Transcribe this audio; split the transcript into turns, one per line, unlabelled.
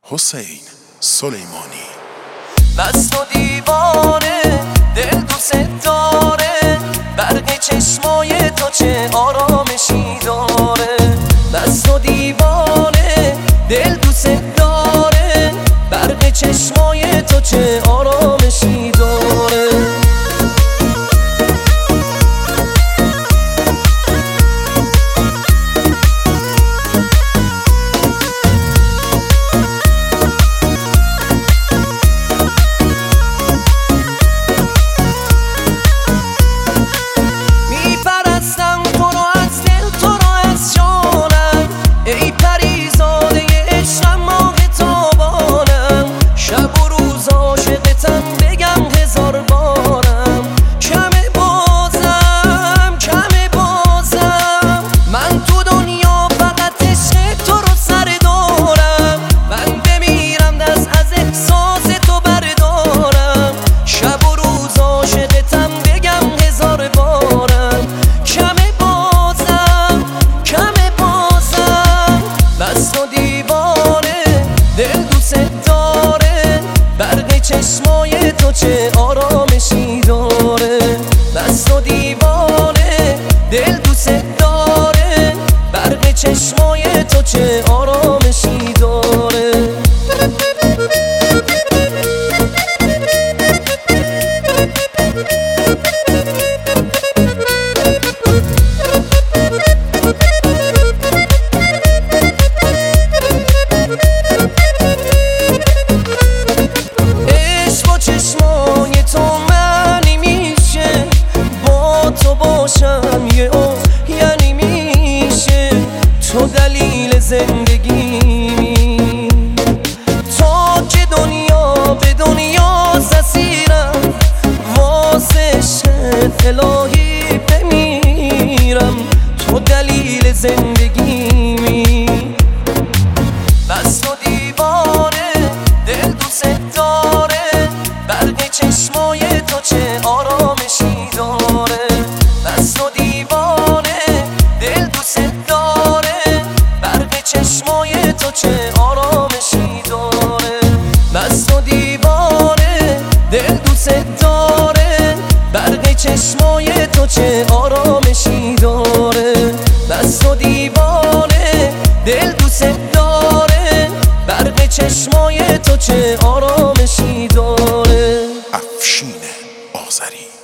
حسین سلیمانی.
مست و دیوانه دل دوست داره، برق چشمای تو چه آرامشی داره. مست و دیوانه دل دوست داره، برق چشمای تو چه آرامشی داره. چشمای تو چه آرامشی داره. مست و دیوانه دل دوست داره، برق چشمای تو چه آرامشی داره. یعنی میشه تو دلیل زندگی، تا که دنیا به دنیا اسیرم، واسه عشقت الهی بمیرم، تو دلیل زندگی. مست و دیوانه دل دوست داره، برق چشمای تو چه آرامشی داره. مست و دیوانه دل دوست داره، برق چشمای تو چه آرامشی داره. مست و دیوانه دل دوست داره، برق چشمای تو چه آرامشی داره. مست و دیوانه دل دوست داره، برق چشمای تو چه آرامشی داره.
افشین آذری.